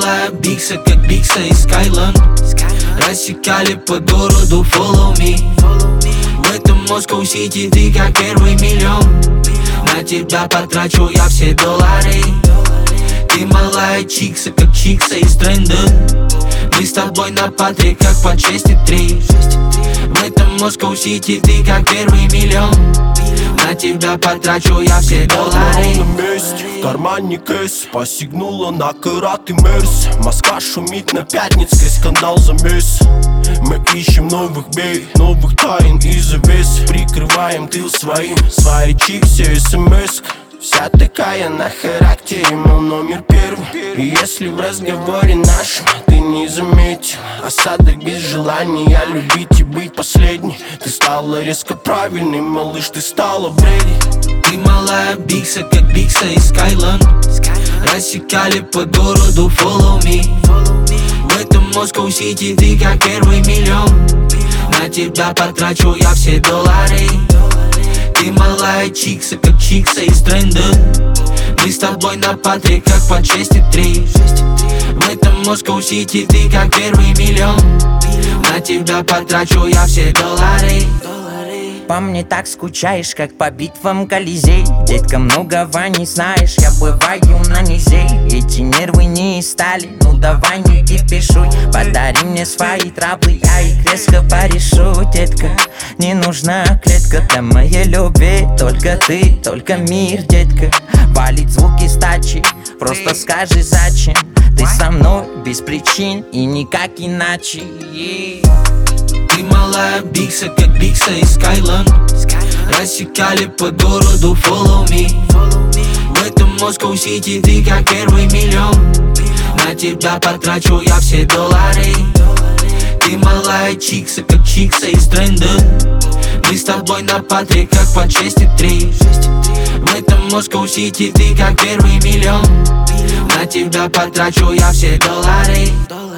малая бикса, как бикса и Скайланд. Рассекали по городу, follow me. В этом Москва Сити ты как первый миллион. На тебя потрачу я все доллары. Ты малая чикса, как чикса из тренда. Мы с тобой на паре, как по чести 3. В этом Москва Сити ты как первый миллион. На тебя потрачу я все доллары. На месте, в кармане кэс, посигнула на Карат и Мерс. Москва шумит на Пятницкой, скандал за месяц. Мы ищем новых бей, новых тайн и завес. Прикрываем тыл своим, свои чипсы, смс. Вся такая на характере, мол, номер первый. И если в разговоре нашем ты не заметил осадок без желания любить и быть последней, ты стала резко правильной, малыш, ты стала бредить. Ты малая бикса, как бикса и Скайланд. Рассекали по городу, follow me. В этом Москва Сити ты как первый миллион. На тебя потрачу я все доллары. Ты малая чикса, как чикса из тренда. Мы с тобой на паре, как по чести 3. В этом Москва Сити ты как первый миллион. На тебя потрачу я все доллары. По мне так скучаешь, как по битвам Колизей. Детка, многого не знаешь, я бываю на низей. Эти нервы не из стали, ну давай не кипишуй. Подари мне свои траблы, я их резко порешу. Детка, не нужна клетка для моей любви. Только ты, только мир, детка. Валит звуки с тачи, просто скажи зачем. Ты со мной без причин и никак иначе. Ты малая бикса, как бикса и Скайланд. Рассекали по городу, follow me. В этом Москва Сити ты как первый миллион. На тебя потрачу я все доллары. Ты малая чикса, как чикса из тренда. Мы с тобой на паре, как по чести 3. В этом Москва Сити ты как первый миллион. На тебя потрачу я все доллары.